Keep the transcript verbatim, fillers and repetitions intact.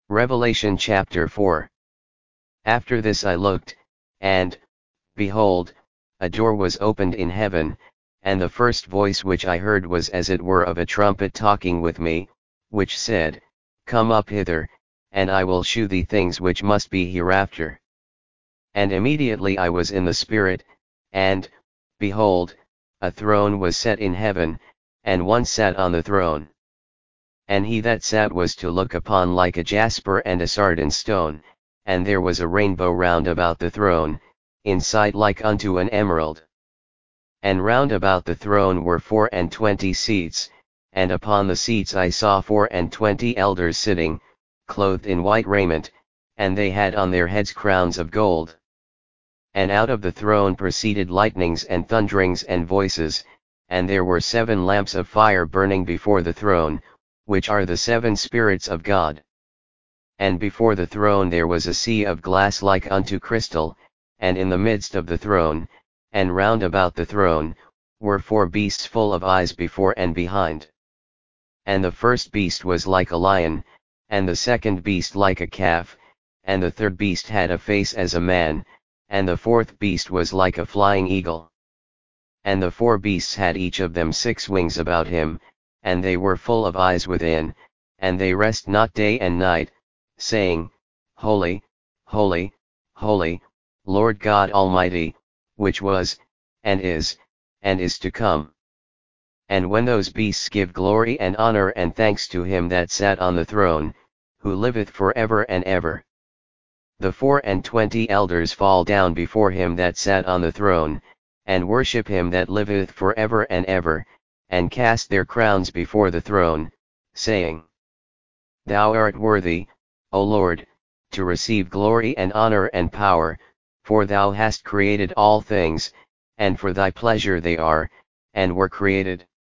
Revelation chapter four. After this I looked, and, behold, a door was opened in heaven, and the first voice which I heard was as it were of a trumpet talking with me, which said, Come up hither, and I will shew thee things which must be hereafter. And immediately I was in the Spirit, and, behold, a throne was set in heaven, and one sat on the throne. And he that sat was to look upon like a jasper and a sardine stone, and there was a rainbow round about the throne, in sight like unto an emerald. And round about the throne were four and twenty seats, and upon the seats I saw four and twenty elders sitting, clothed in white raiment, and they had on their heads crowns of gold. And out of the throne proceeded lightnings and thunderings and voices, and there were seven lamps of fire burning before the throne, which are the seven spirits of God. And before the throne there was a sea of glass like unto crystal, and in the midst of the throne, and round about the throne, were four beasts full of eyes before and behind. And the first beast was like a lion, and the second beast like a calf, and the third beast had a face as a man, and the fourth beast was like a flying eagle. And the four beasts had each of them six wings about him, and they were full of eyes within, and they rest not day and night, saying, Holy, Holy, Holy, Lord God Almighty, which was, and is, and is to come. And when those beasts give glory and honor and thanks to him that sat on the throne, who liveth for ever and ever. The four and twenty elders fall down before him that sat on the throne, and worship him that liveth for ever and ever, and cast their crowns before the throne, saying, Thou art worthy, O Lord, to receive glory and honor and power, for thou hast created all things, and for thy pleasure they are, and were created.